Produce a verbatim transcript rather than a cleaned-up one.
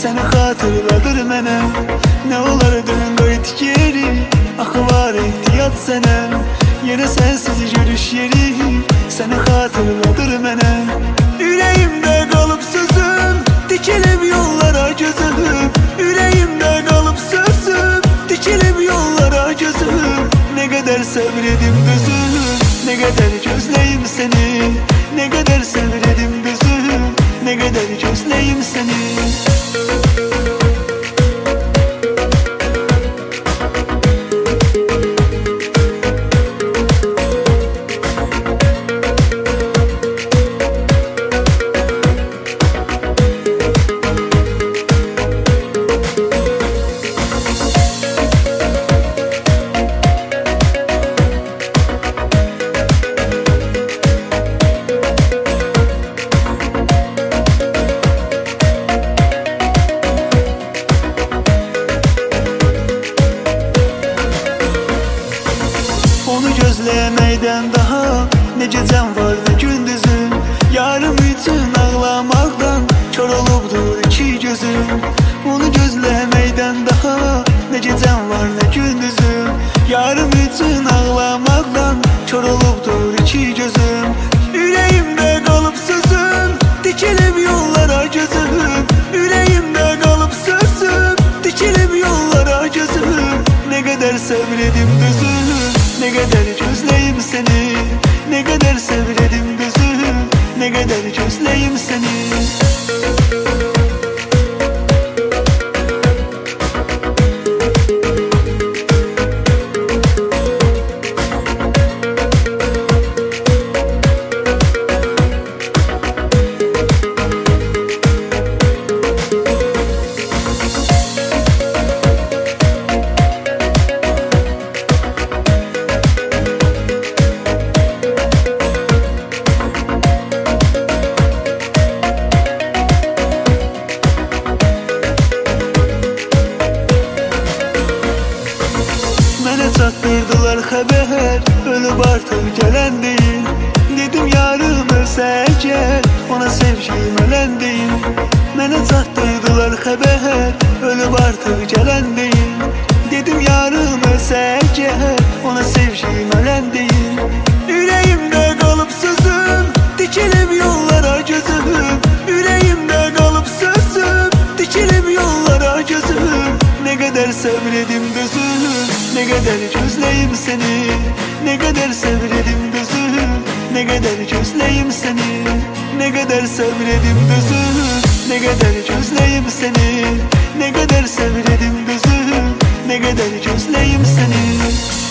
səni xatırladır mənə. Nə olardın qayıt geri, axı var ehtiyat sənə. Yenə sənsiz görüş yeri, səni xatırladır mənə. Ürəyimdə qalıb sözüm, dikilib yollara gözüm. Ürəyimdə qalıb sözüm, dikilib yollara gözüm. Nə qədər səbr edim dözüm, nə qədər gözləyim səni. Nə qədər səbr edim dözüm, nə qədər gözləyim səni. Onu gözləməkdən daha nə gecəm var nə gündüzüm. Yarım üçün ağlamaqdan kör olubdur iki gözüm. Onu gözləməkdən daha nə gecəm var nə gündüzüm. Yarım üçün ağlamaqdan kör olubdur iki gözüm. Ürəyimdə qalıb sözüm, dikilib yollara gözüm. Ürəyimdə qalıb sözüm, dikilib yollara gözüm. Nə qədər səbr edim dözüm, nə qədər gözləyim səni. Nə qədər səbr edim dözüm, nə qədər gözləyim səni. Mənə çatdırdılar xəbər, ölüb artıq gələn deyil. Dedim yarım ölsə əgər, ona sevgim ölən deyil. Mənə çatdırdılar xəbər, ölüb artıq gələn deyil. Dedim yarım ölsə əgər, ona sevgim ölən deyil. Ürəyimdə qalıb sözüm, dikilib yollara gözüm. Ürəyimdə qalıb sözüm, dikilib yollara gözüm. Nə qədər səbr edim dözüm, nə qədər gözləyim səni. Nə qədər səbr edim dözüm, nə qədər gözləyim səni. Nə qədər səbr edim dözüm, nə qədər gözləyim səni. Nə qədər səbr edim dözüm, nə qədər gözləyim səni.